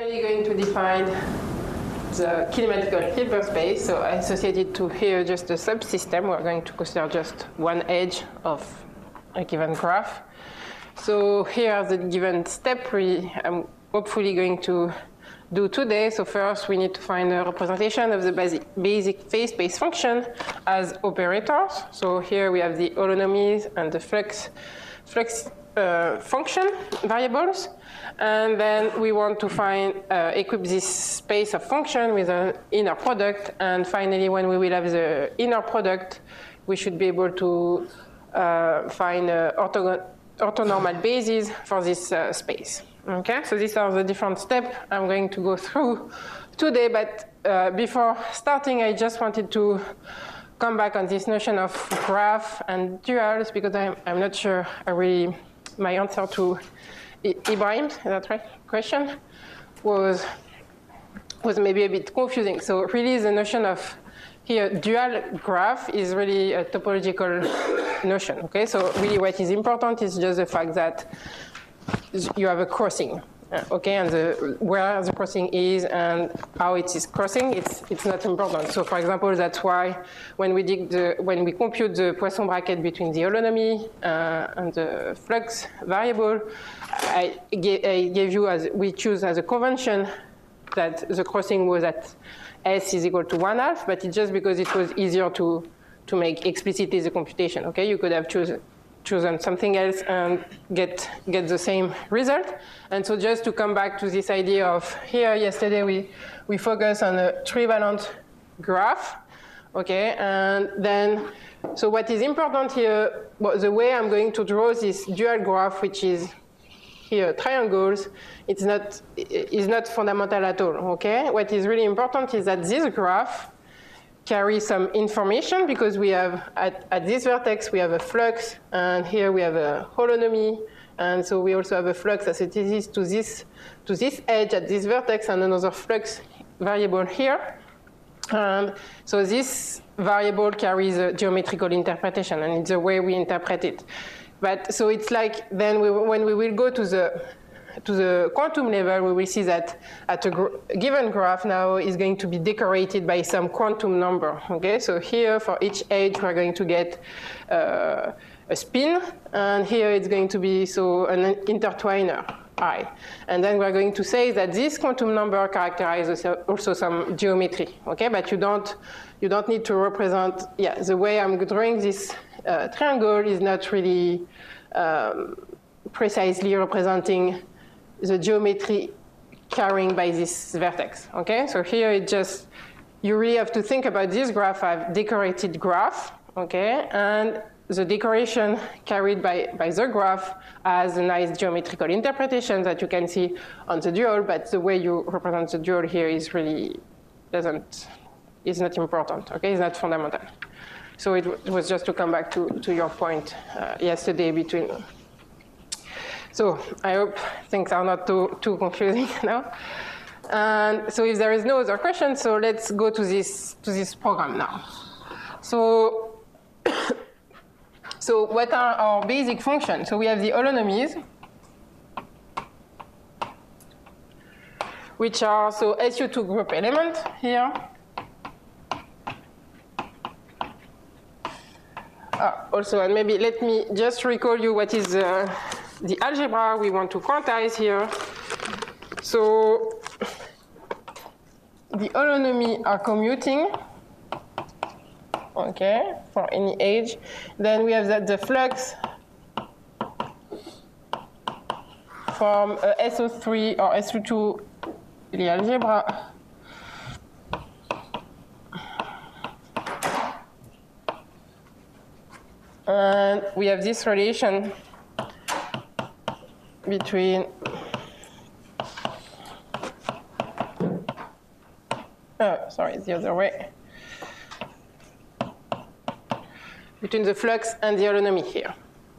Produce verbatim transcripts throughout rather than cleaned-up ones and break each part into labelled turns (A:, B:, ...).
A: finally going to define the kinematical Hilbert space. So I associated to here just a subsystem. We're going to consider just one edge of a given graph. So here are the given step we I'm hopefully going to do today. So first we need to find a representation of the basic, basic phase space function as operators. So here we have the holonomies and the flux, flux uh, function variables. And then we want to find, uh, equip this space of function with an inner product. And finally, when we will have the inner product, we should be able to uh, find uh, ortho orthonormal basis for this uh, space. Okay, so these are the different steps I'm going to go through today. But uh, before starting, I just wanted to come back on this notion of graph and duals, because I'm, I'm not sure I really, my answer to Ibrahim, is that right? Question was was maybe a bit confusing. So really, the notion of here dual graph is really a topological notion. Okay, so really, what is important is just the fact that you have a crossing. Okay, and the, where the crossing is and how it is crossing, it's it's not important. So, for example, that's why when we dig the when we compute the Poisson bracket between the holonomy uh, and the flux variable, I gave, I gave you as we choose as a convention that the crossing was at s is equal to one half, but it's just because it was easier to to make explicitly the computation. Okay, you could have chosen. chosen something else and get get the same result. And so just to come back to this idea of here, yesterday we we focus on a trivalent graph, okay, and then so what is important here, well, the way I'm going to draw this dual graph, which is here triangles, it's not is not fundamental at all. Okay, what is really important is that this graph carry some information, because we have, at, at this vertex, we have a flux, and here we have a holonomy, and so we also have a flux associated to this, to this edge at this vertex, and another flux variable here. And so this variable carries a geometrical interpretation, and it's the way we interpret it. But so it's like then we, when we will go to the to the quantum level, we will see that at a gr given graph now is going to be decorated by some quantum number. Okay, so here for each edge we're going to get uh, a spin, and here it's going to be so an intertwiner I, and then we're going to say that this quantum number characterizes also some geometry. Okay, but you don't you don't need to represent. Yeah, the way I'm drawing this uh, triangle is not really um, precisely representing the geometry carrying by this vertex. Okay, so here it just, you really have to think about this graph as decorated graph, okay, and the decoration carried by, by the graph has a nice geometrical interpretation that you can see on the dual, but the way you represent the dual here is really, doesn't, is not important, okay, it's not fundamental. So it, it was just to come back to, to your point uh, yesterday between. So I hope things are not too, too confusing now. And so if there is no other question, so let's go to this, to this program now. So, so what are our basic functions? So we have the holonomies, which are so S U two group element here. Ah, also, and maybe let me just recall you what is uh, the algebra we want to quantize here. So the holonomy are commuting, okay, for any age. Then we have that the flux from uh, S O three or S O two, the algebra. And we have this relation between oh, sorry, the other way. Between the flux and the holonomy here.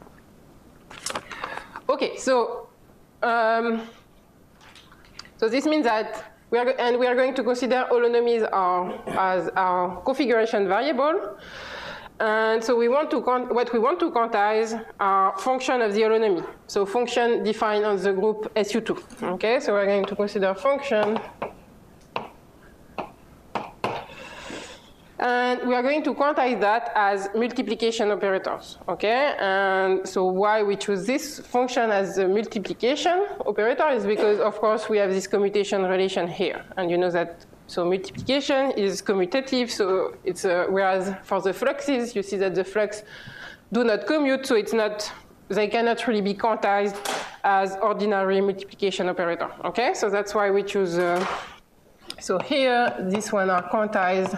A: Okay, so um, so this means that we are and we are going to consider holonomies are, as our configuration variable. And so we want to what we want to quantize are function of the holonomy. So function defined on the group S U two. Okay, so we're going to consider function. And we are going to quantize that as multiplication operators, okay? And so why we choose this function as a multiplication operator is because, of course, we have this commutation relation here. And you know that, so multiplication is commutative, so it's a, whereas for the fluxes, you see that the flux do not commute, so it's not, they cannot really be quantized as ordinary multiplication operator, okay? So that's why we choose, uh, so here, this one are quantized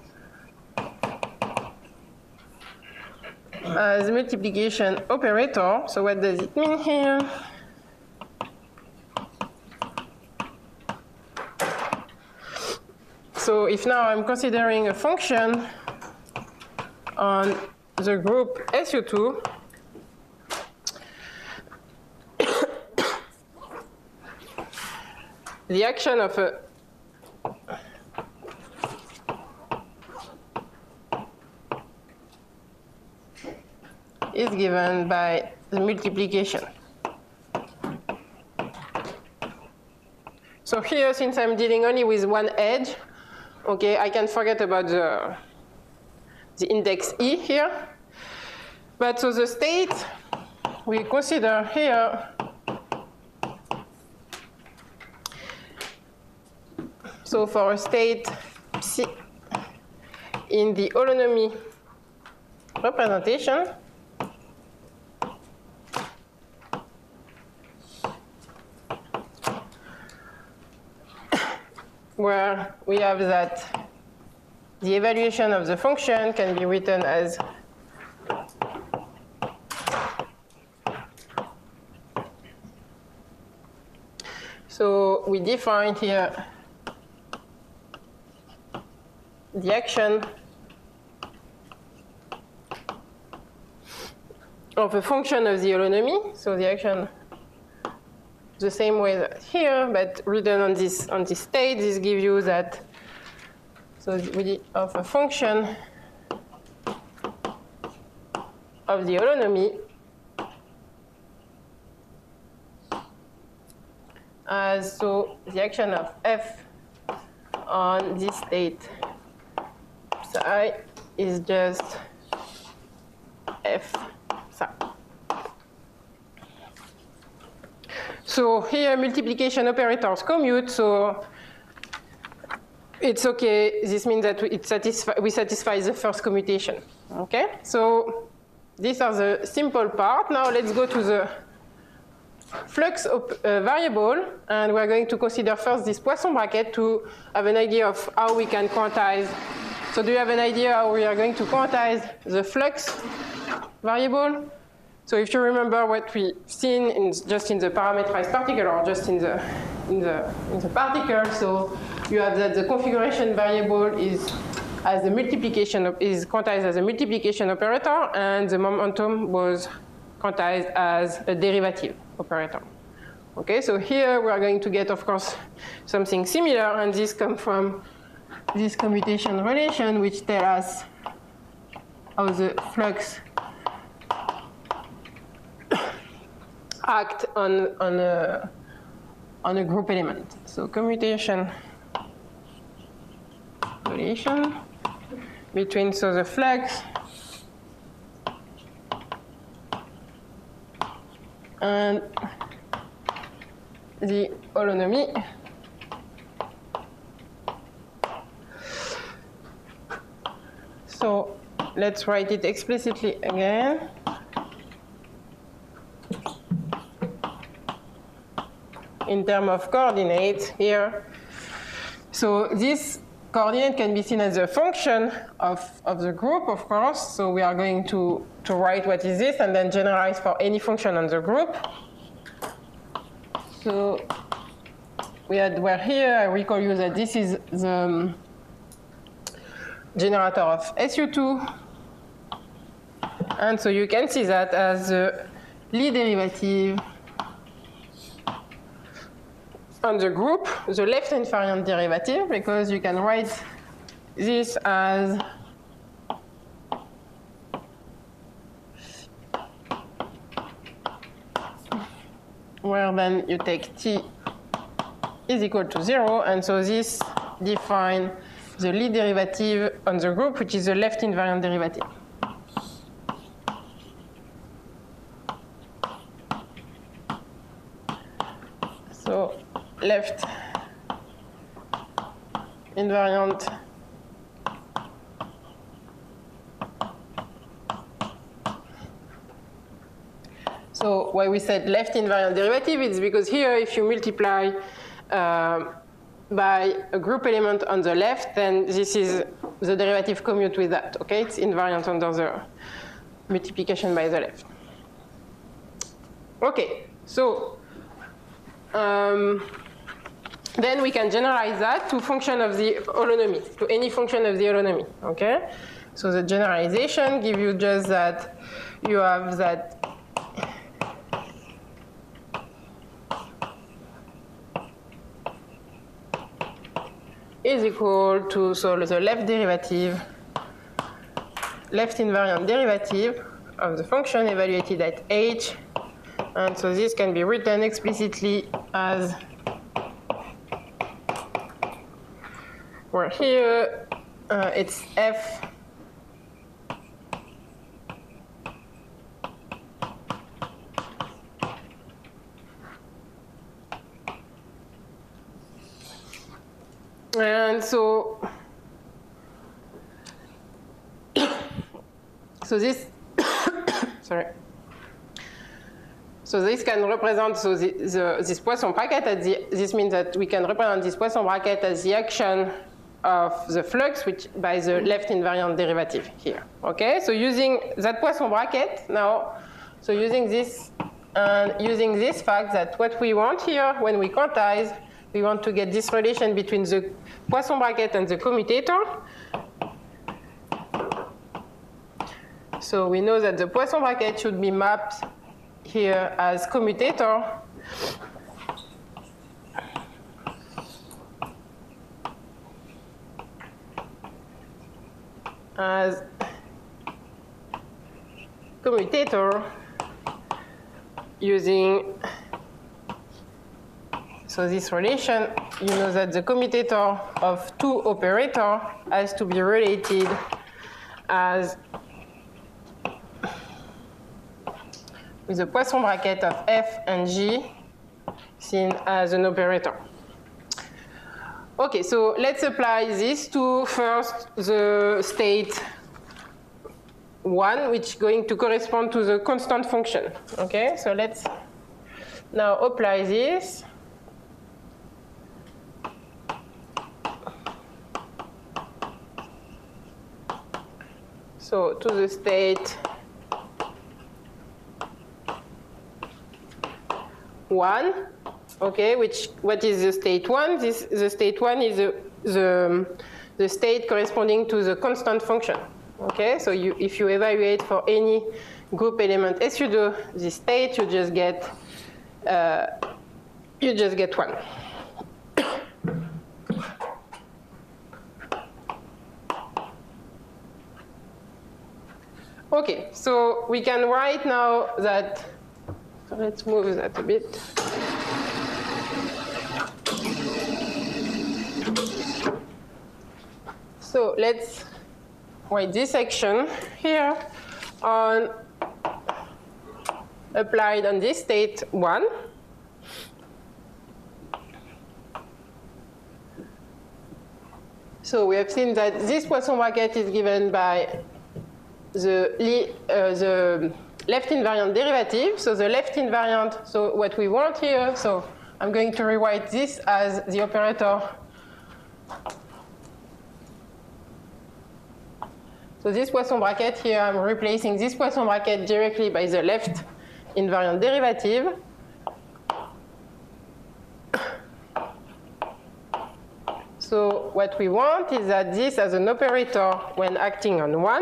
A: as multiplication operator. So what does it mean here? So if now I'm considering a function on the group S U two, the action of a is given by the multiplication. So here, since I'm dealing only with one edge, okay, I can forget about the, the index E here. But so the state we consider here, so for a state psi in the holonomy representation, where we have that the evaluation of the function can be written as so we define here the action of a function of the holonomy, so the action the same way that here, but written on this on this state. This gives you that. So we of a function of the holonomy as so the action of f on this state psi is just f psi. So here multiplication operators commute, so it's okay. This means that it satisfy, we satisfy the first commutation. Okay, so these are the simple part. Now let's go to the flux of, uh, variable, and we're going to consider first this Poisson bracket to have an idea of how we can quantize. So do you have an idea how we are going to quantize the flux variable? So if you remember what we've seen in, just in the parameterized particle or just in the, in, the, in the particle, so you have that the configuration variable is as a multiplication of, is quantized as a multiplication operator, and the momentum was quantized as a derivative operator. Okay, so here we are going to get, of course, something similar, and this comes from this commutation relation, which tells us how the flux act on, on, a, on a group element. So commutation relation between so the flux and the holonomy. So let's write it explicitly again. In terms of coordinates here. So this coordinate can be seen as a function of, of the group, of course. So we are going to, to write what is this and then generalize for any function on the group. So we had, we're here, I recall you that this is the um, generator of S U two. And so you can see that as the Lie derivative on the group, the left invariant derivative, because you can write this as where then you take t is equal to zero, and so this defines the Lie derivative on the group, which is the left invariant derivative. So left invariant So why we said left invariant derivative is because here if you multiply uh, by a group element on the left, then this is the derivative commute with that, okay? It's invariant under the multiplication by the left. Okay, so um, then we can generalize that to function of the holonomy, to any function of the holonomy, okay? So the generalization gives you just that you have that is equal to, so the left derivative, left invariant derivative of the function evaluated at h. And so this can be written explicitly as, where here uh, it's f And so, so this, sorry. So this can represent, so the, the, this Poisson bracket, at the, this means that we can represent this Poisson bracket as the action of the flux which by the left invariant derivative here, okay? So using that Poisson bracket now, so using this, and using this fact that what we want here when we quantize, we want to get this relation between the Poisson bracket and the commutator. So we know that the Poisson bracket should be mapped here as commutator. As commutator using, so this relation, you know that the commutator of two operator has to be related as with the Poisson bracket of f and g seen as an operator. Okay, so let's apply this to first the state one, which is going to correspond to the constant function. Okay, so let's now apply this. So to the state one, okay, which what is the state one? This the state one is the the, the state corresponding to the constant function. Okay, so you if you evaluate for any group element S U D O this state, you just get uh, you just get one. Okay, so we can write now that, so let's move that a bit. So let's write this action here on applied on this state one. So we have seen that this Poisson bracket is given by the, uh, the left invariant derivative. So the left invariant, so what we want here, so I'm going to rewrite this as the operator. So this Poisson bracket here, I'm replacing this Poisson bracket directly by the left invariant derivative. So what we want is that this as an operator when acting on one.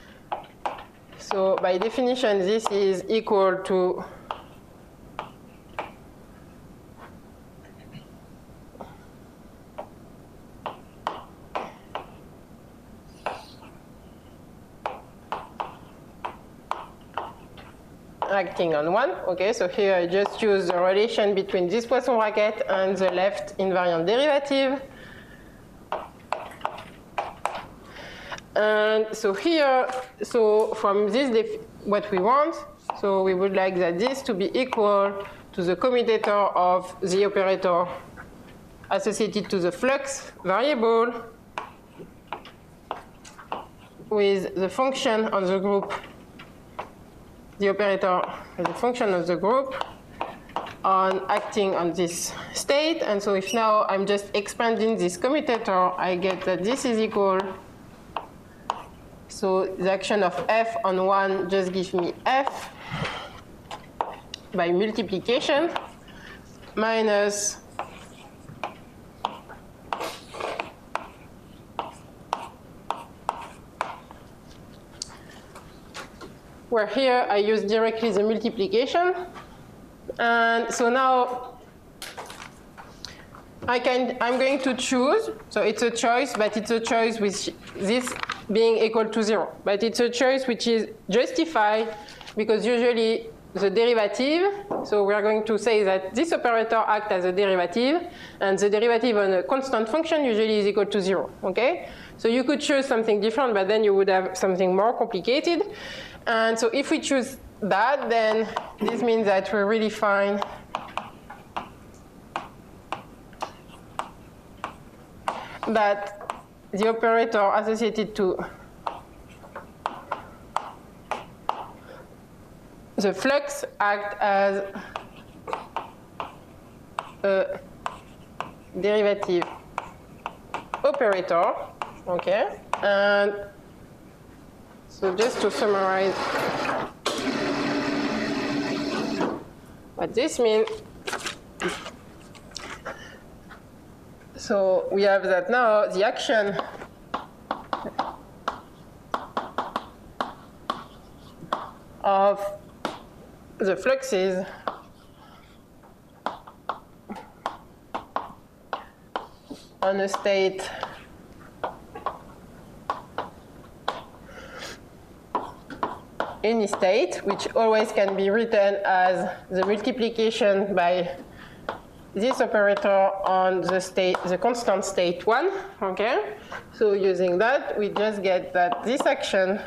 A: So by definition, this is equal to acting on one. Okay, so here I just use the relation between this Poisson bracket and the left invariant derivative. And so here, so from this, what we want, so we would like that this to be equal to the commutator of the operator associated to the flux variable with the function of the group, the operator as a function of the group on acting on this state. And so if now I'm just expanding this commutator, I get that this is equal. So the action of f on one just gives me f by multiplication minus where here I use directly the multiplication. And so now I can, I'm going to choose, so it's a choice, but it's a choice with this being equal to zero. But it's a choice which is justified because usually the derivative, so we're going to say that this operator acts as a derivative, and the derivative on a constant function usually is equal to zero, okay? So you could choose something different, but then you would have something more complicated. And so if we choose that, then this means that we really find that the operator associated to the flux act as a derivative operator, okay? And so just to summarize what this means, so we have that now the action of the fluxes on a state any state, which always can be written as the multiplication by this operator on the state, the constant state one, okay? So using that, we just get that this action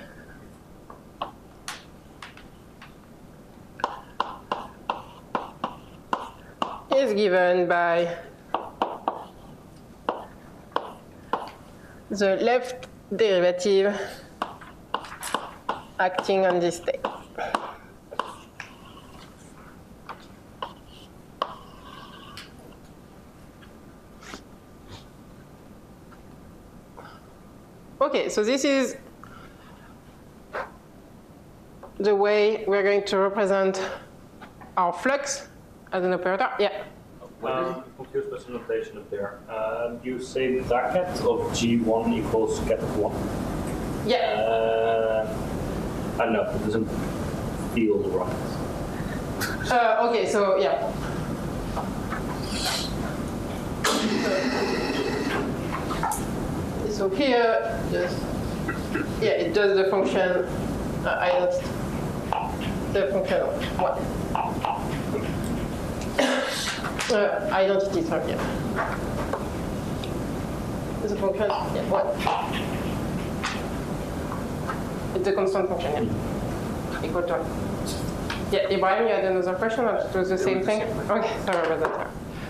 A: is given by the left derivative acting on this state. Okay, so this is the way we're going to represent our flux as an operator. Yeah.
B: Um, confused with the notation up there. Uh, you say bracket of G one equals ket of one.
A: Yeah.
B: Uh, I don't know, it doesn't feel right.
A: Uh, okay, so yeah. So here, just, yeah, it does the function, uh, I lost the function one. Uh, identity term, yeah. The function, yeah, one. It's a constant function, yeah. Equal to one. Yeah, Ibrahim, you had another question, or it was the same thing? Okay, sorry about that.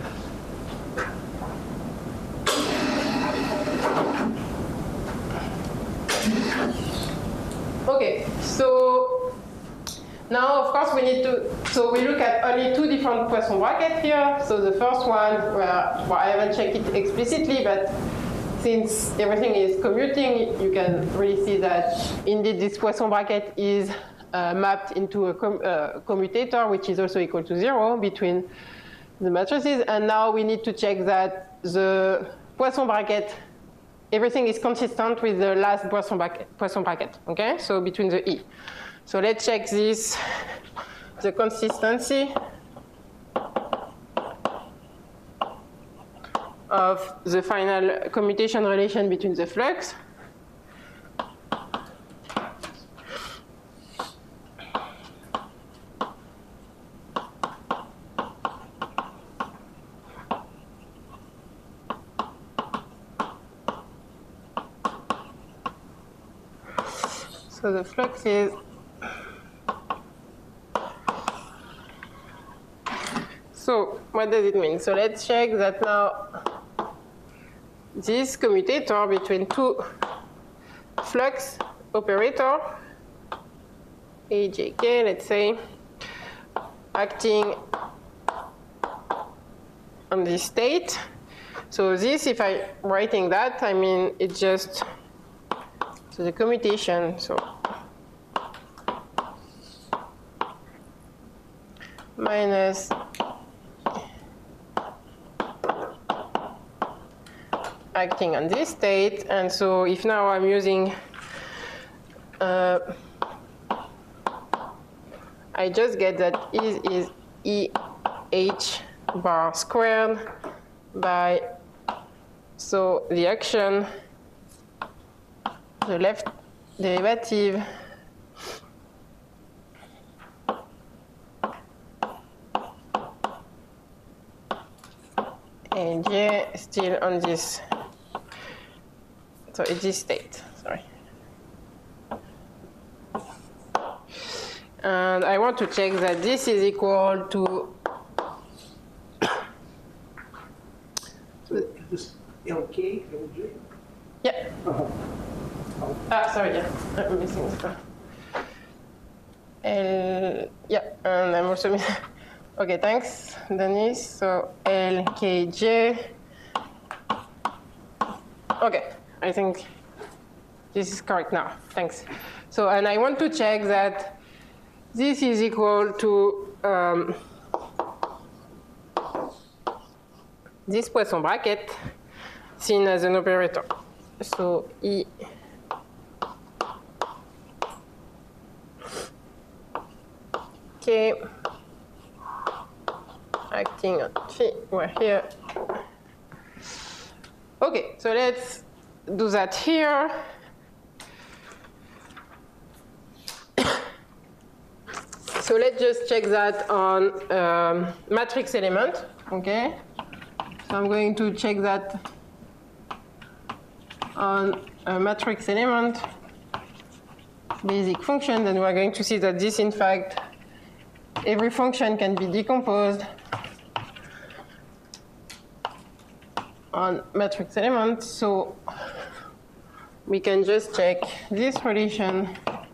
A: Okay, so now, of course, we need to, so we look at only two different Poisson brackets here. So the first one, where, well, I haven't checked it explicitly, but since everything is commuting, you can really see that indeed this Poisson bracket is uh, mapped into a com uh, commutator, which is also equal to zero between the matrices. And now we need to check that the Poisson bracket, everything is consistent with the last Poisson bracket, Poisson bracket, okay? So between the E. So let's check this, the consistency of the final commutation relation between the flux. So the flux is so what does it mean? So let's check that now this commutator between two flux operator A J K, let's say, acting on this state. So this, if I'm writing that, I mean it's just so the commutation. So minus acting on this state, and so if now I'm using uh, I just get that is is E H bar squared by, so the action, the left derivative and J still on this, so it's this state, sorry. And I want to check that this is equal to
C: This L K, L J?
A: yeah.
C: Uh-huh.
A: Ah, sorry, yeah, I'm missing stuff. L, yeah, and I'm also missing. Okay, thanks, Denise. So L K J. Okay, I think this is correct now. Thanks. So, and I want to check that this is equal to um, this Poisson bracket seen as an operator. So E K acting on phi, we're here. Okay, so let's do that here. So let's just check that on um, matrix element, okay? So I'm going to check that on a matrix element, basic function, and we're going to see that this, in fact, every function can be decomposed on matrix elements. So we can just check this relation.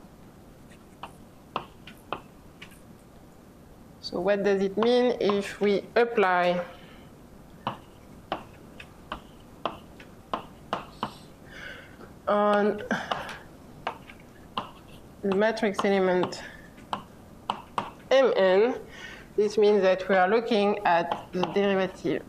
A: So what does it mean if we apply on the matrix element Mn? This means that we are looking at the derivative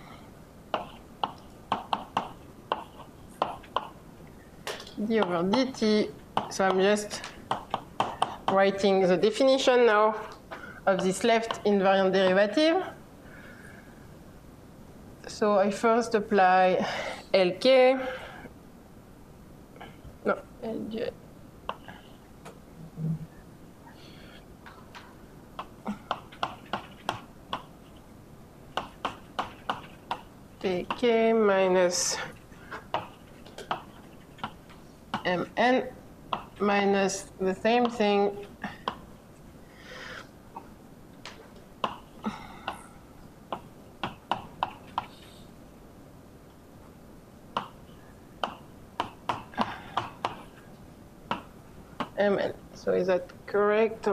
A: d over dt. So I'm just writing the definition now of this left invariant derivative. So I first apply L K, no, L J. T K minus Mn minus the same thing Mn. So is that correct?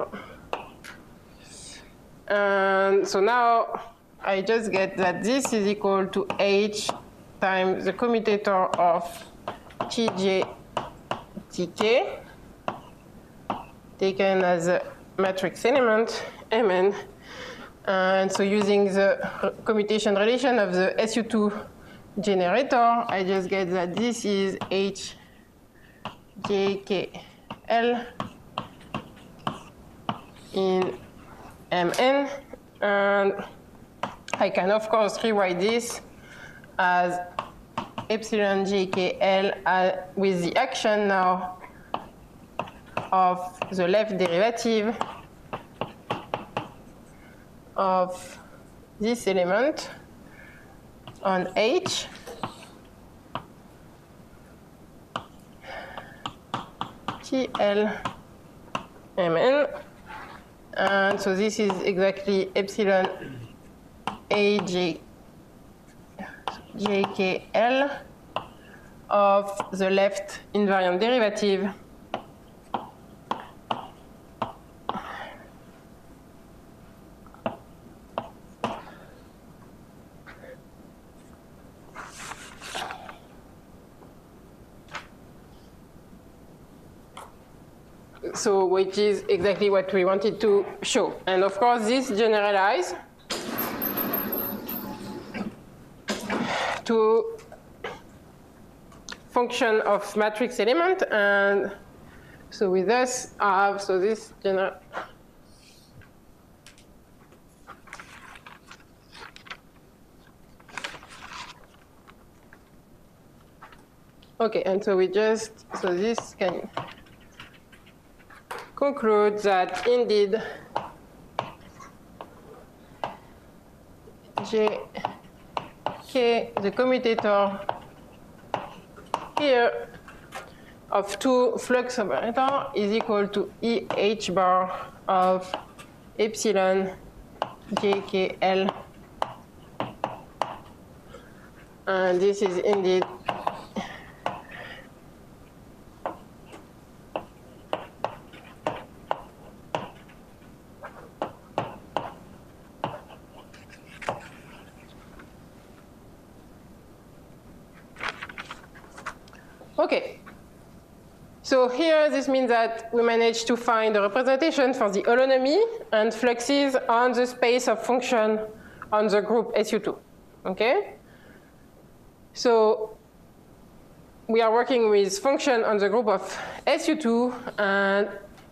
A: And so now I just get that this is equal to H times the commutator of T J T K taken as a matrix element Mn. And so using the commutation relation of the S U two generator, I just get that this is H J K L in Mn, and I can of course rewrite this as epsilon J K L uh, with the action now of the left derivative of this element on H T L M N. And so this is exactly epsilon A J, J K L of the left invariant derivative so which is exactly what we wanted to show. And of course, this generalizes to function of matrix element. And so with this, I have, so this general. Okay, and so we just, so this can conclude that indeed J K, the commutator here of two flux operator is equal to E H bar of epsilon J K L. And this is indeed okay. So here, this means that we managed to find a representation for the holonomy and fluxes on the space of function on the group S U two. Okay? So we are working with function on the group of S U two, and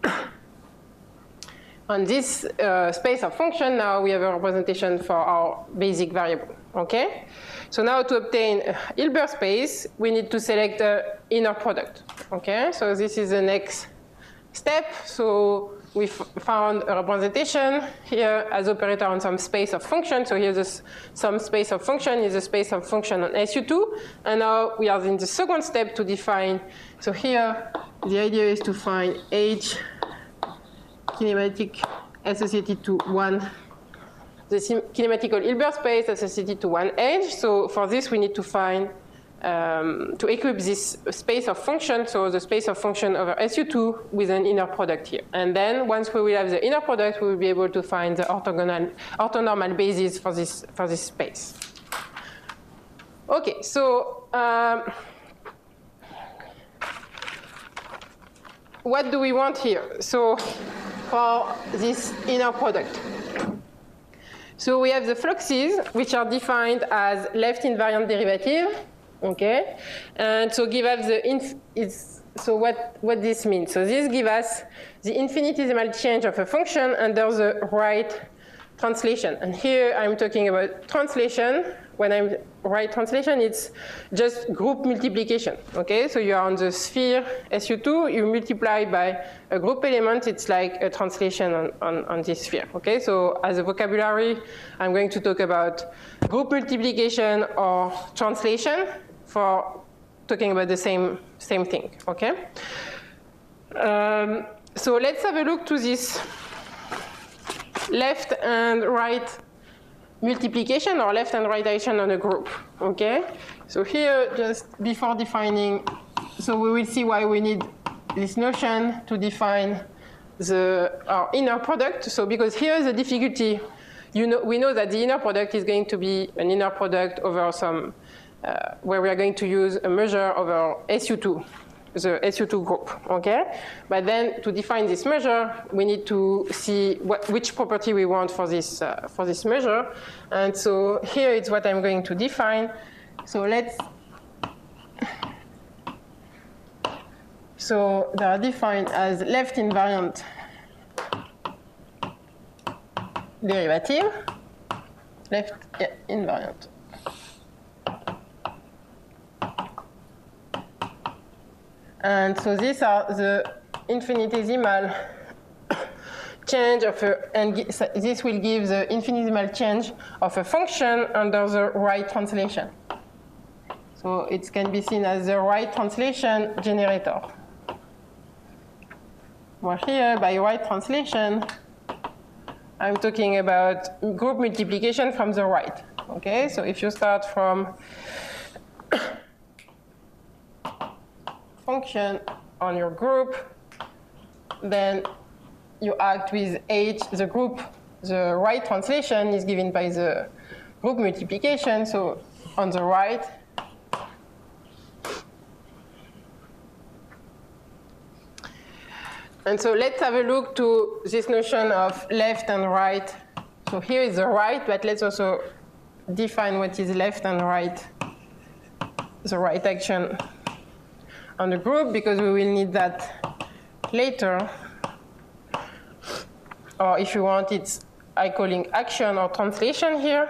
A: on this uh, space of function, now we have a representation for our basic variable. Okay? So now to obtain a Hilbert space, we need to select an inner product. Okay? So this is the next step. So we found a representation here as operator on some space of function. So here's this, some space of function is a space of function on S U two. And now we are in the second step to define. So here, the idea is to find H kinematic associated to one, the kinematical Hilbert space associated to one edge. So for this, we need to find, um, to equip this space of function, so the space of function over S U two with an inner product here. And then once we will have the inner product, we will be able to find the orthogonal, orthonormal basis for this, for this space. Okay, so um, what do we want here? So for this inner product. So we have the fluxes, which are defined as left invariant derivative, okay? And so give us the, inf it's, so what, what this means? So this gives us the infinitesimal change of a function under the right translation. And here I'm talking about translation. When I write translation, it's just group multiplication, okay? So you are on the sphere S U two, you multiply by a group element, it's like a translation on, on, on this sphere, okay? So as a vocabulary, I'm going to talk about group multiplication or translation for talking about the same, same thing, okay? Um, so let's have a look to this left and right multiplication or left and right iteration on a group, okay? So here, just before defining, so we will see why we need this notion to define the our inner product. So because here is the difficulty, you know, we know that the inner product is going to be an inner product over some, uh, where we are going to use a measure over S U two. The S U two group, okay? But then to define this measure, we need to see what, which property we want for this, uh, for this measure. And so here it's what I'm going to define. So let's, so they are defined as left invariant derivative, left yeah, invariant. And so these are the infinitesimal change of a, and this will give the infinitesimal change of a function under the right translation. So it can be seen as the right translation generator. Well, here, by right translation, I'm talking about group multiplication from the right. Okay, so if you start from function on your group, then you act with H, the group, the right translation is given by the group multiplication, so on the right, and so let's have a look to this notion of left and right. So here is the right, but let's also define what is left and right, the right action on the group, because we will need that later. Or if you want, it's I calling action or translation here.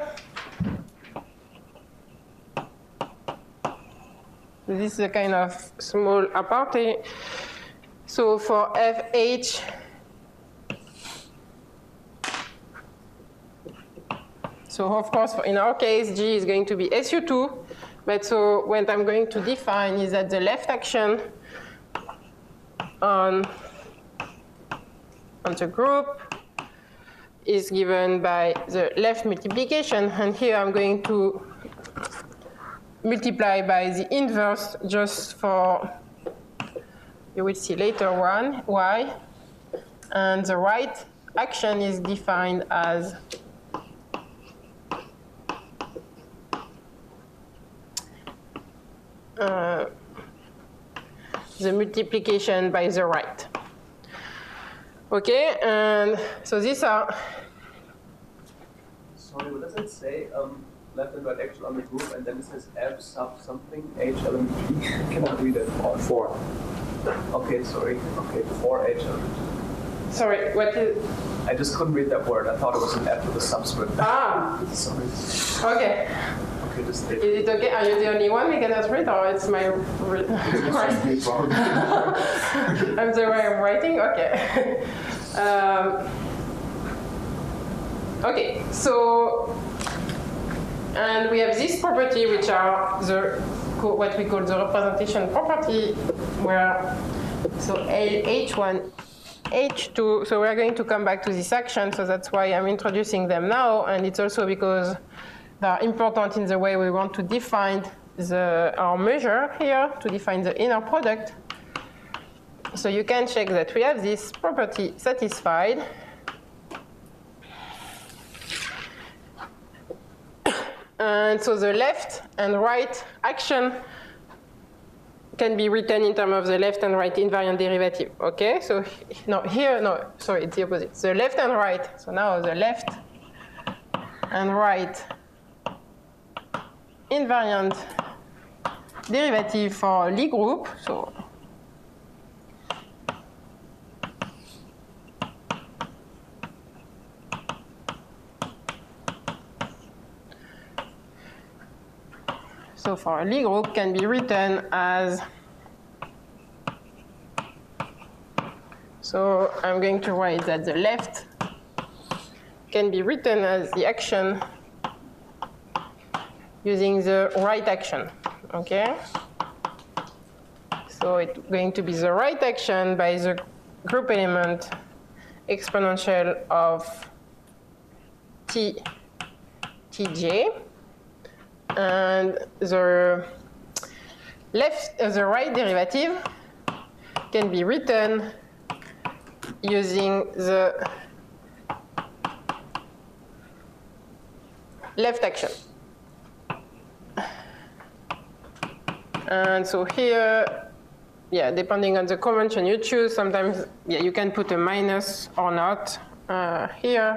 A: This is a kind of small apartheid. So for F H, so of course, in our case, G is going to be S U two. But so what I'm going to define is that the left action on, on the group is given by the left multiplication. And here I'm going to multiply by the inverse just for, you will see later, one, y. And the right action is defined as uh, the multiplication by the right. Okay, and so these are.
D: Sorry, what does it say? Um, left and right action on the group, and then it says F sub something H element G. Cannot read it. Or four. Okay, sorry. Okay, four H element G.
A: Sorry, what is?
D: I just couldn't read that word. I thought it was an F with a subscript.
A: Ah.
D: Sorry.
A: Okay.
D: Okay, just stay.
A: Is it okay? Are you the only one who cannot read, or it's my? I'm the way I'm writing. Okay. um, okay. So, and we have this property, which are the what we call the representation property, where so H one, H two. So we're going to come back to this action. So that's why I'm introducing them now, and it's also because they are important in the way we want to define the, our measure here, to define the inner product. So you can check that we have this property satisfied. And so the left and right action can be written in terms of the left and right invariant derivative. Okay, so no, here, no, sorry, it's the opposite. The left and right, so now the left and right invariant derivative for Lie group. So so for a Lie group can be written as, so I'm going to write that the left can be written as the action using the right action, okay? So it's going to be the right action by the group element exponential of t, tj, and the left, uh, the right derivative can be written using the left action. And so here, yeah, depending on the convention you choose, sometimes yeah, you can put a minus or not uh, here.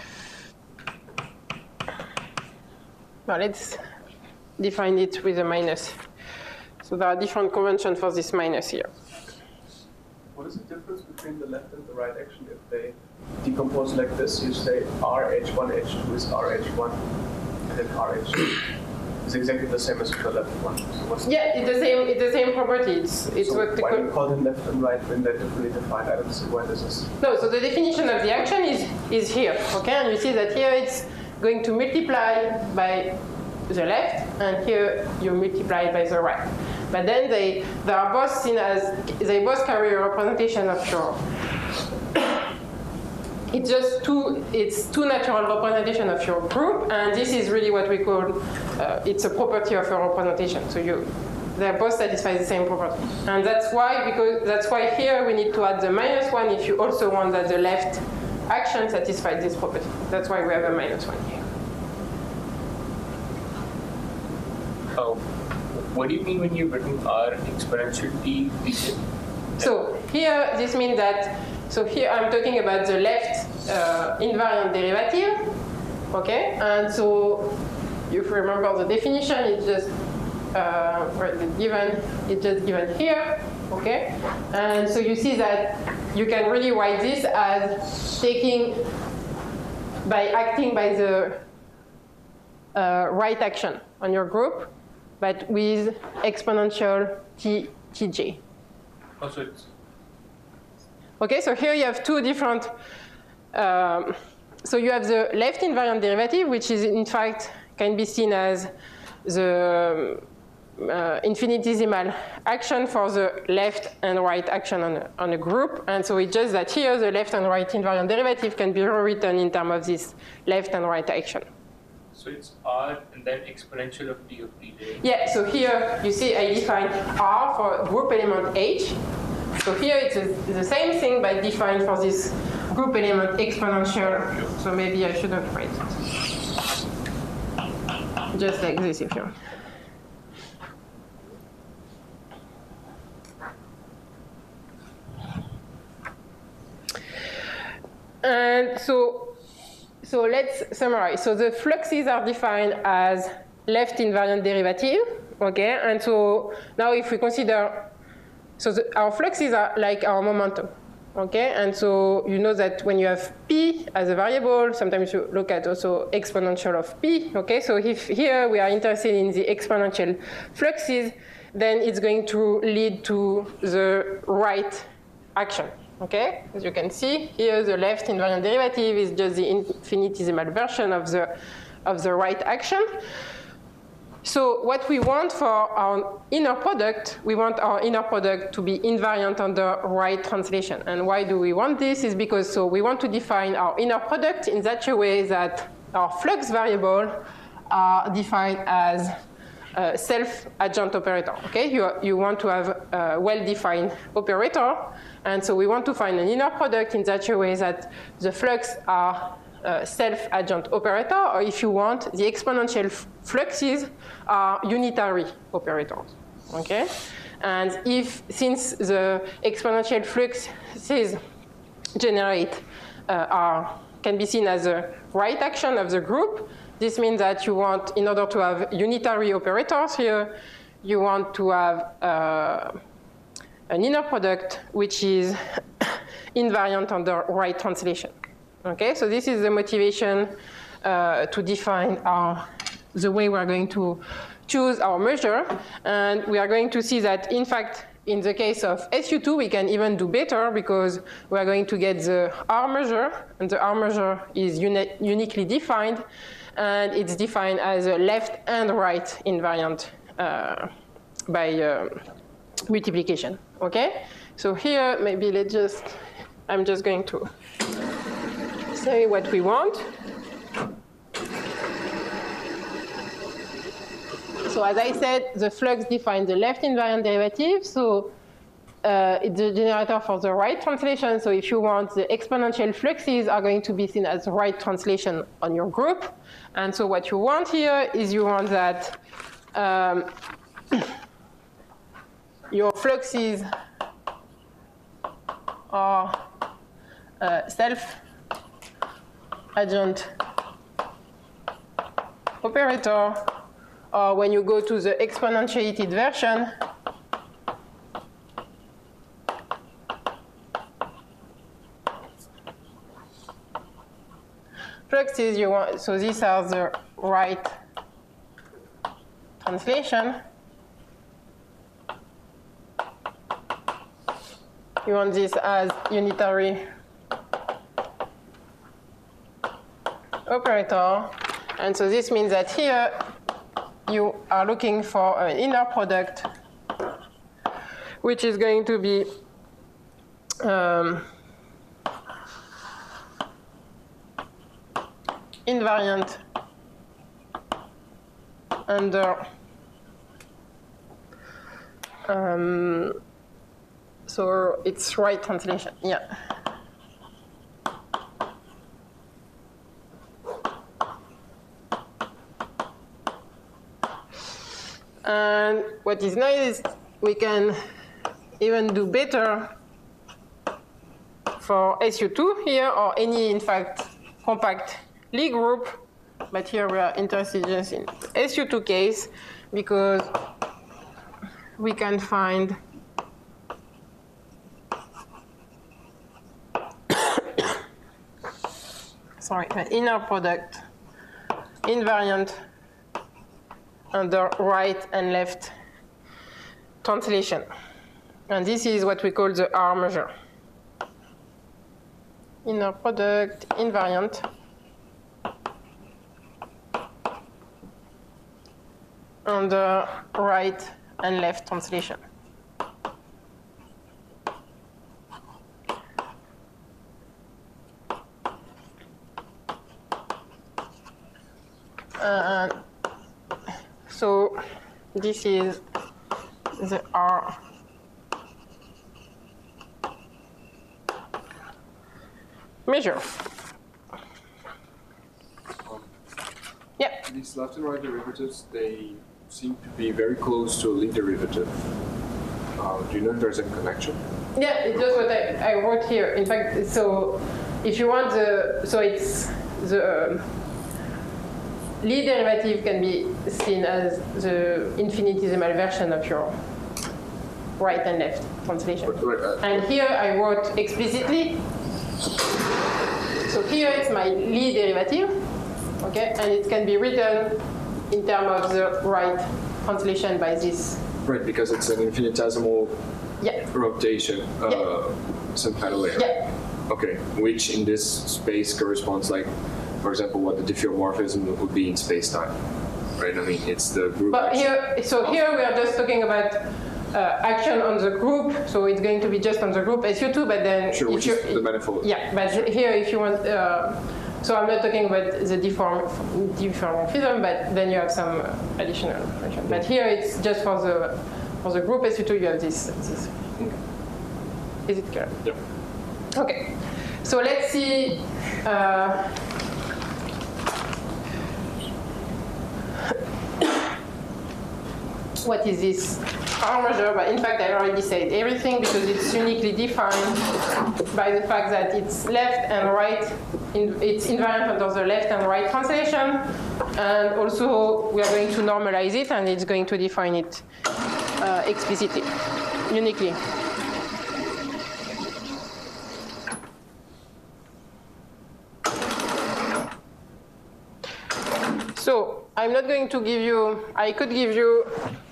A: Well, let's define it with a minus. So there are different conventions for this minus here.
D: What is the difference between the left and the right action if they decompose like this? You say R H one H two is R H one, and then R H two. It's exactly the same as the left one. So what's
A: yeah, it's the same. It's the same property. It's, it's
D: so
A: what the
D: why do you call them left and right when they're differently defined? I don't see why this is.
A: No. So the definition of the action is is here. Okay, and you see that here it's going to multiply by the left, and here you multiply by the right. But then they they are both seen as they both carry a representation of your it's just two, it's two natural representation of your group, and this is really what we call, uh, it's a property of a representation. So you, they both satisfy the same property. And that's why, because that's why here we need to add the minus one if you also want that the left action satisfies this property. That's why we have a minus one here.
E: Oh, what do you mean when you've written R exponential t region?
A: So here, this means that, so here I'm talking about the left uh, invariant derivative, okay? And so if you remember the definition, it's just, uh, where it's given, it's just given here, okay? And so you see that you can really write this as taking, by acting by the uh, right action on your group, but with exponential t, tj.
E: Oh, so it's
A: Okay, so here you have two different, um, so you have the left invariant derivative, which is in fact can be seen as the uh, infinitesimal action for the left and right action on a, on a group. And so it's just that here the left and right invariant derivative can be rewritten in terms of this left and right action.
E: so it's R and then exponential of t of tj.
A: Yeah, so here you see I define R for group element H. So here it's a, the same thing but defined for this group element exponential. So maybe I shouldn't write it. Just like this if you want. And so, so let's summarize. So the fluxes are defined as left invariant derivative, okay? And so now if we consider, so the, our fluxes are like our momentum, okay? And so you know that when you have p as a variable, sometimes you look at also exponential of p, okay? So if here we are interested in the exponential fluxes, then it's going to lead to the right action. Okay, as you can see here, the left invariant derivative is just the infinitesimal version of the of the right action. So what we want for our inner product, we want our inner product to be invariant under right translation. And why do we want this? Is because so we want to define our inner product in such a way that our flux variable are defined as a self-adjoint operator. Okay, you you want to have a well-defined operator. And so we want to find an inner product in such a way that the flux are a self-adjoint operator, or if you want, the exponential fluxes are unitary operators, okay? And if, since the exponential fluxes generate uh, are, can be seen as a right action of the group, this means that you want, in order to have unitary operators here, you want to have uh, an inner product which is invariant under right translation. Okay, so this is the motivation uh, to define our, the way we are going to choose our measure. And we are going to see that, in fact, in the case of S U two, we can even do better because we are going to get the R measure, and the R measure is uni uniquely defined, and it's defined as a left and right invariant uh, by uh, multiplication, okay? So here, maybe let's just, I'm just going to say what we want. So as I said, the flux defines the left invariant derivative, so uh, it's the generator for the right translation. So if you want, the exponential fluxes are going to be seen as right translation on your group. And so what you want here is you want that um, your fluxes are uh, self-adjoint operator, or when you go to the exponentiated version, fluxes you want, so these are the right translation. You want this as unitary operator. And so this means that here you are looking for an inner product which is going to be um, invariant under um, so it's right translation, yeah. And what is nice is we can even do better for S U two here, or any, in fact, compact Lie group. But here we are interested just in S U two case, because we can find sorry, the inner product invariant under right and left translation. And this is what we call the R measure. Inner product invariant under right and left translation. Uh, so this is the R measure.
F: Um,
A: Yeah.
F: These left and right derivatives, they seem to be very close to a Lie derivative. Uh, do you know if there's a connection?
A: Yeah, it's just what I, I wrote here. In fact, so if you want the, so it's the um, Lie derivative can be seen as the infinitesimal version of your right and left translation.
F: Right, right, uh,
A: And here I wrote explicitly. So here it's my Lie derivative, okay, and it can be written in terms of the right translation by this.
F: Right, because it's an infinitesimal
A: Yeah.
F: rotation, uh,
A: Yeah.
F: some kind of layer.
A: Yeah.
F: Okay, which in this space corresponds, like, for example, what the diffeomorphism would be in space-time, right? I mean, it's the group.
A: But
F: action.
A: here, so here we are just talking about uh, action on the group, so it's going to be just on the group S U two, but then
F: Sure,
A: if
F: which
A: you,
F: is the manifold.
A: Yeah, but here if you want, uh, so I'm not talking about the deform, diffeomorphism, but then you have some uh, additional information. But here it's just for the for the group S U two, you have this. this. Is it clear?
F: Yep.
A: Okay, so let's see. Uh, what is this R measure? But in fact, I already said everything because it's uniquely defined by the fact that it's left and right. In, it's invariant under the left and right translation, and also we are going to normalize it, and it's going to define it uh, explicitly, uniquely. So I'm not going to give you, I could give you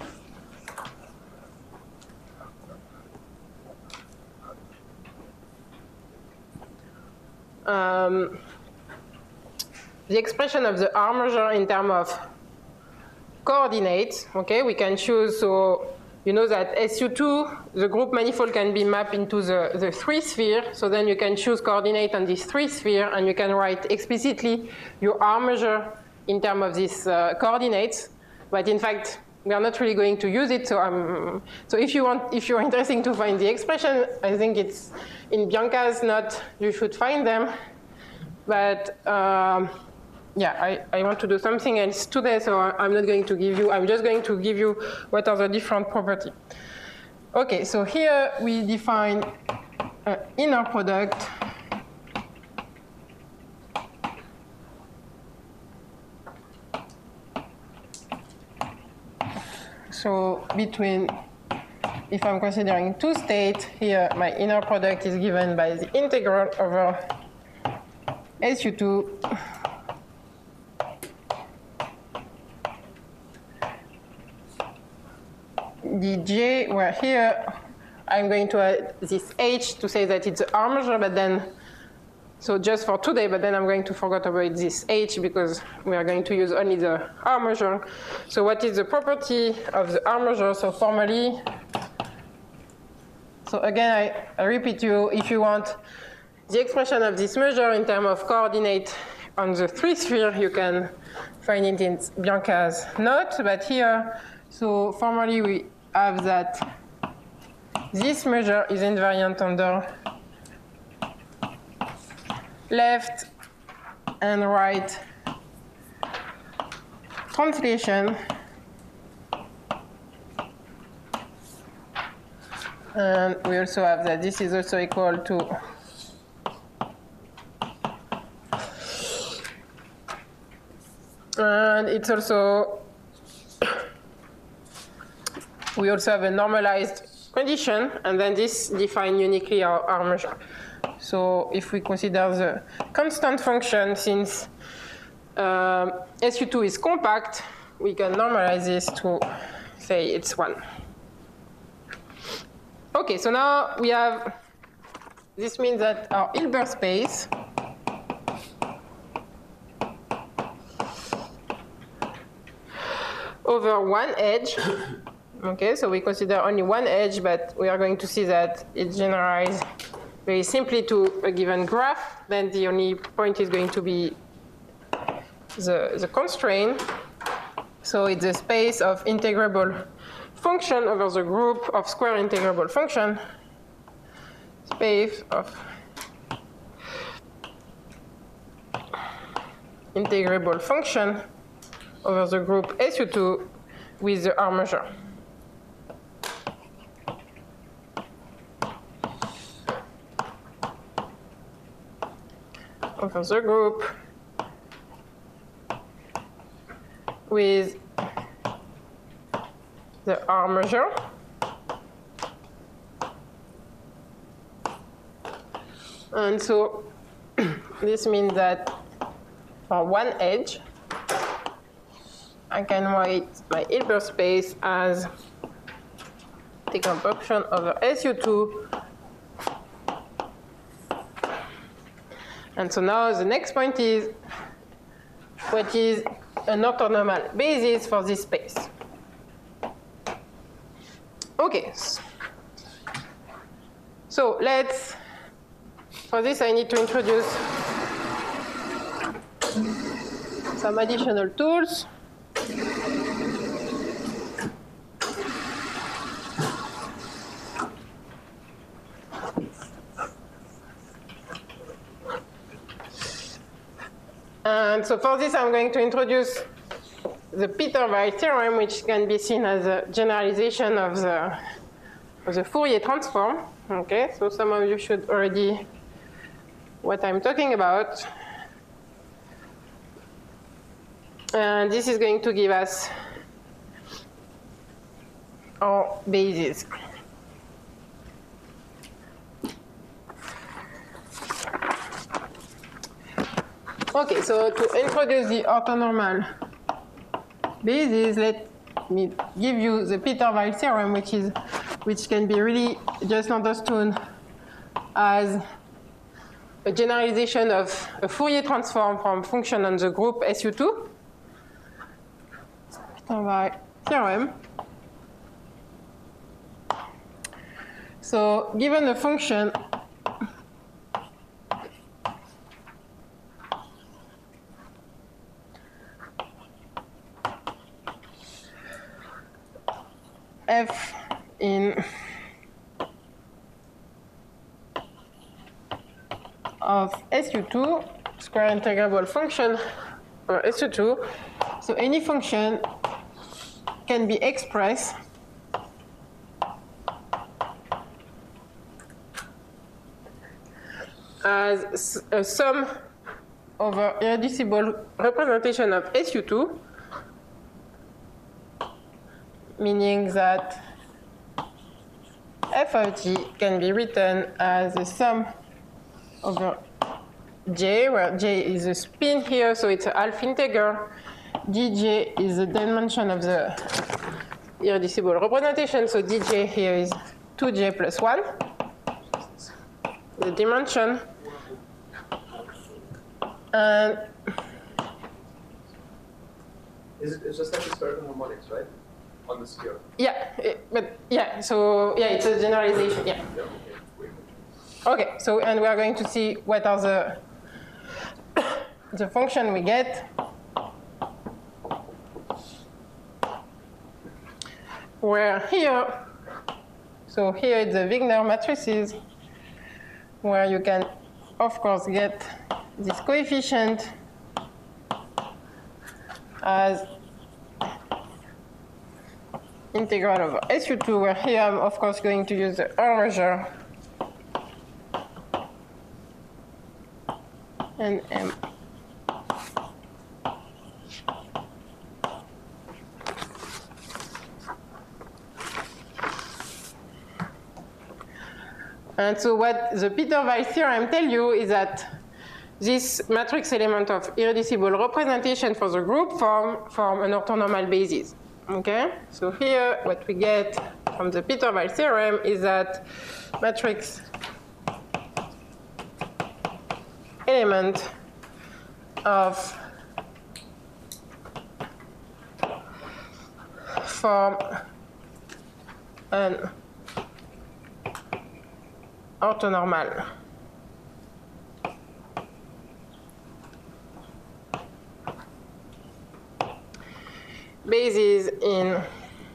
A: um, the expression of the R measure in terms of coordinates. Okay, we can choose, so you know that S U two, the group manifold can be mapped into the, the three sphere, so then you can choose coordinate on this three sphere, and you can write explicitly your R measure in terms of these uh, coordinates. But in fact, we are not really going to use it. So, um, so if you want, if you're interested to find the expression, I think it's in Bianca's note. You should find them. But um, yeah, I, I want to do something else today, so I'm not going to give you. I'm just going to give you what are the different properties. Okay, so here we define an inner product. So between, if I'm considering two states, here my inner product is given by the integral over S U two dj, where here I'm going to add this h to say that it's the R measure, but then, so just for today, but then I'm going to forget about this h because we are going to use only the R measure. So what is the property of the R measure? So formally, so again, I, I repeat you, if you want the expression of this measure in terms of coordinate on the three sphere, you can find it in Bianca's note, but here, so formally we have that this measure is invariant under left and right translation. And we also have that this is also equal to and it's also we also have a normalized condition, and then this defines uniquely our, our measure. So if we consider the constant function, since um, S U two is compact, we can normalize this to say it's one. Okay, so now we have, this means that our Hilbert space over one edge, okay, so we consider only one edge, but we are going to see that it generalizes very simply to a given graph. Then the only point is going to be the, the constraint. So it's the space of integrable function over the group of square integrable function, space of integrable function over the group S U two with the R measure. Over the group with the R measure. And so this means that for one edge, I can write my Hilbert space as decomposition over S U two. And so now the next point is what is an orthonormal basis for this space. Okay. So let's, for this I need to introduce some additional tools. And so for this, I'm going to introduce the Peter-Weyl theorem, which can be seen as a generalization of the, of the Fourier transform. Okay, so some of you should already what I'm talking about. And this is going to give us our basis. Okay, so to introduce the orthonormal basis, let me give you the Peter-Weyl theorem, which is which can be really just understood as a generalization of a Fourier transform from function on the group S U two. Peter-Weyl theorem. So given the function f in of S U two, square integrable function or S U two, so any function can be expressed as a sum over irreducible representation of S U two, meaning that f of g can be written as a sum over j, where j is a spin here, so it's a half integer. Dj is the dimension of the irreducible representation, so dj here is two j plus one, the dimension. And
D: Is it, it's just like the spherical harmonics, right? On the sphere.
A: yeah, it, but yeah, so yeah, it's a generalization, yeah.
D: Yeah, okay.
A: Okay, so and we are going to see what are the the function we get where here, so here it's the Wigner matrices, where you can, of course, get this coefficient as integral over S U two, where here I'm, of course, going to use the R measure and M. And so what the Peter-Weyl theorem tells you is that this matrix element of irreducible representation for the group form, form an orthonormal basis. Okay? So here what we get from the Peter-Weyl theorem is that matrix element of form an orthonormal basis in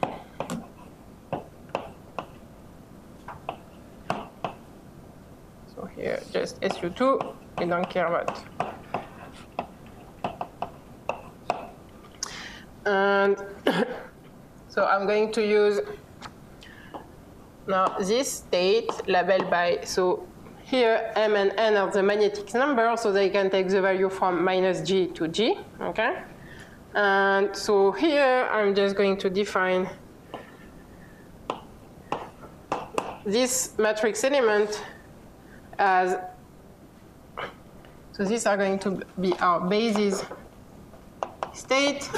A: so here just S U two, we don't care about. And so I'm going to use now this state labeled by, so here M and N are the magnetic numbers, so they can take the value from minus G to G, okay? And so here I'm just going to define this matrix element as, so these are going to be our basis state.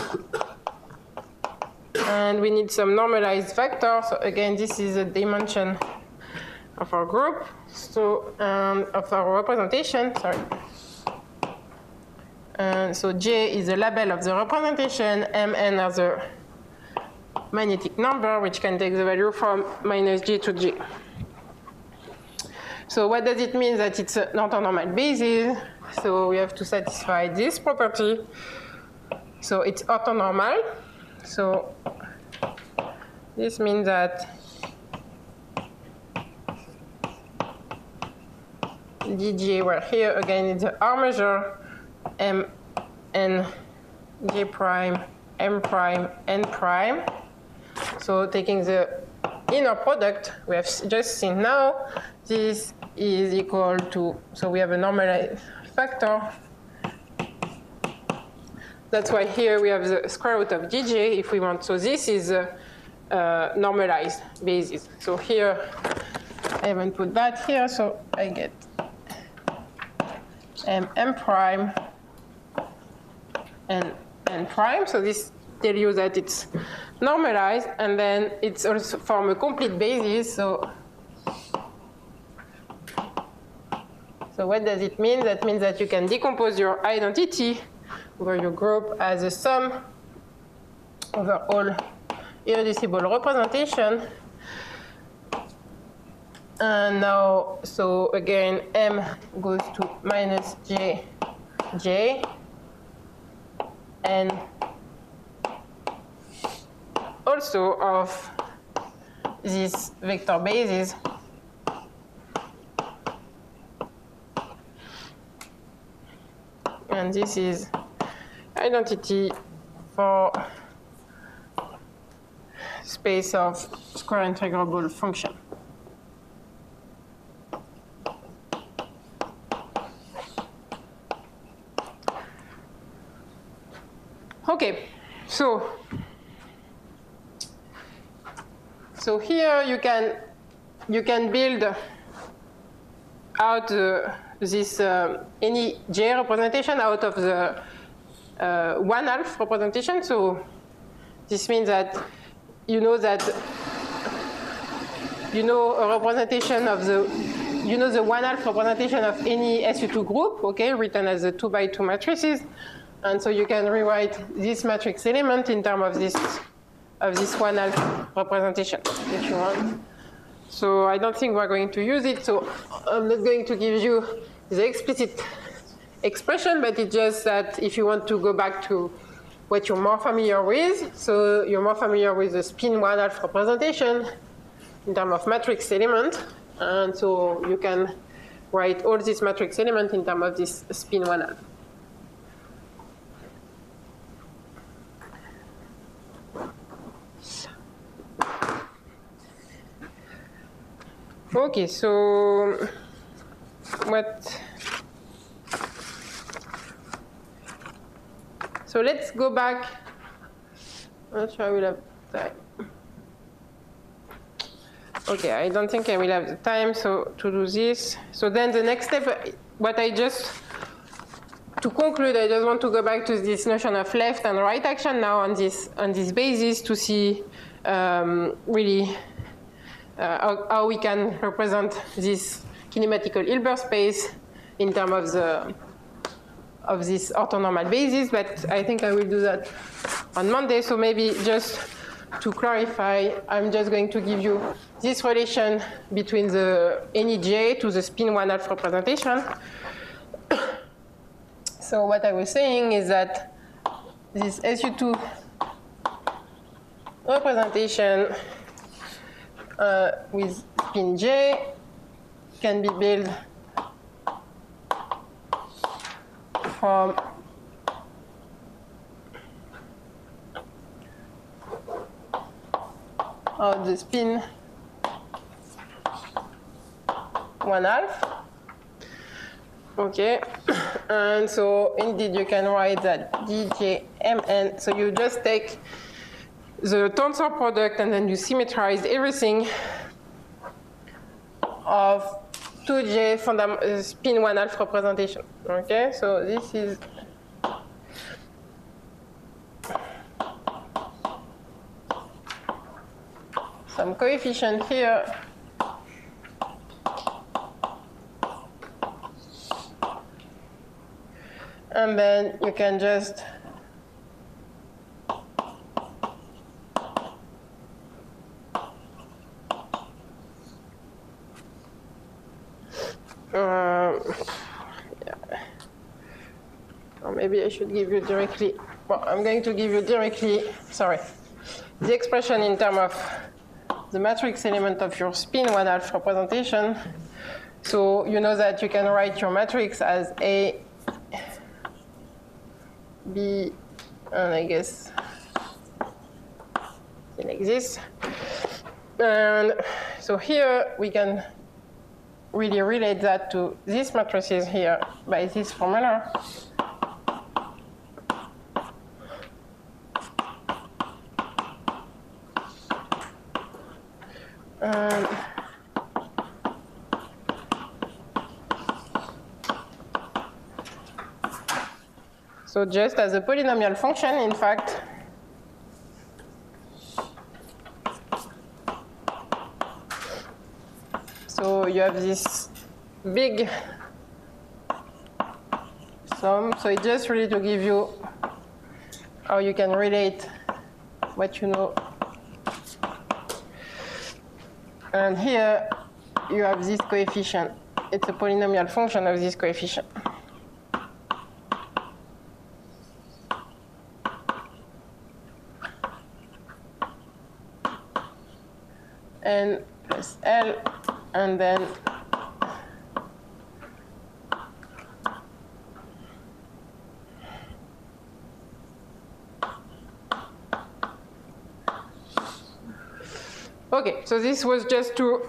A: And we need some normalized vector. So again, this is a dimension of our group, so um, of our representation, sorry. And so J is the label of the representation, M N are the magnetic number, which can take the value from minus G to G. So what does it mean that it's an orthonormal basis? So we have to satisfy this property. So it's orthonormal. So this means that D J, well here again it's the R measure, M, N, J prime, M prime, N prime. So taking the inner product we have just seen now, this is equal to, so we have a normalized factor. That's why here we have the square root of D J if we want. So this is a, a normalized basis. So here, I haven't put that here, so I get M, M prime and N prime. So this tells you that it's normalized, and then it's also form a complete basis. So, so what does it mean? That means that you can decompose your identity over your group as a sum over all irreducible representation. And now, so again, M goes to minus J, J, and also of this vector basis. And this is identity for space of square integrable function. Okay, so so here you can you can build out uh, this uh, any J representation out of the uh, one half representation. So this means that you know that you know a representation of the you know the one half representation of any S U two group, okay, written as the two by two matrices. And so you can rewrite this matrix element in terms of this of this one half representation if you want. So I don't think we're going to use it. So I'm not going to give you the explicit expression, but it's just that if you want to go back to what you're more familiar with, so you're more familiar with the spin one half representation in terms of matrix element, and so you can write all these matrix elements in terms of this spin one half. Okay, so what? So let's go back. I'm not sure I will have time. Okay, I don't think I will have the time so to do this. So then the next step, what I just, to conclude, I just want to go back to this notion of left and right action now on this, on this basis to see um, really uh, how, how we can represent this kinematical Hilbert space in terms of the of this orthonormal basis, but I think I will do that on Monday. So maybe just to clarify, I'm just going to give you this relation between the any J to the spin one half representation. So what I was saying is that this S U two representation uh, with spin J can be built from of the spin one half. Okay, and so indeed you can write that D J M N. So you just take the tensor product and then you symmetrize everything of two J fundam spin one half representation. Okay, so this is some coefficient here. And then you can just Uh, yeah. Or maybe I should give you directly, well, I'm going to give you directly, sorry, the expression in terms of the matrix element of your spin one half representation. So you know that you can write your matrix as A, B, and I guess like this. And so here we can really relate that to these matrices here by this formula. Um, so just as a polynomial function, in fact, so you have this big sum. So it's just really to give you how you can relate what you know. And here you have this coefficient. It's a polynomial function of this coefficient. N plus L, and then okay, so this was just to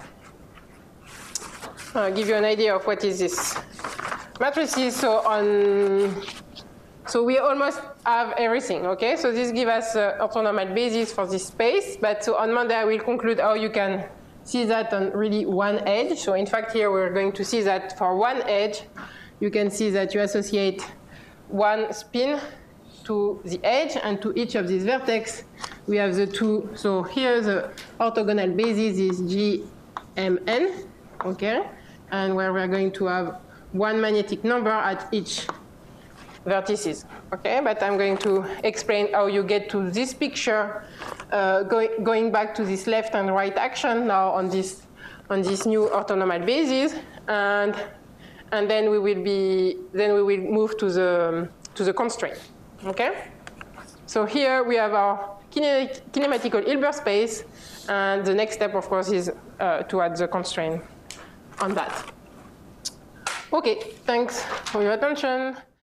A: uh, give you an idea of what is this matrices. So on, so we almost have everything. Okay, so this gives us uh, orthonormal basis for this space. But so on Monday I will conclude how you can see that on really one edge. So in fact here we're going to see that for one edge, you can see that you associate one spin to the edge, and to each of these vertex we have the two. So here the orthogonal basis is G M N, okay, and where we're going to have one magnetic number at each vertices, okay. But I'm going to explain how you get to this picture, uh, going going back to this left and right action now on this on this new orthonormal basis, and and then we will be then we will move to the to the constraint. Okay. So here we have our kinetic, kinematical Hilbert space, and the next step, of course, is uh, to add the constraint on that. Okay. Thanks for your attention.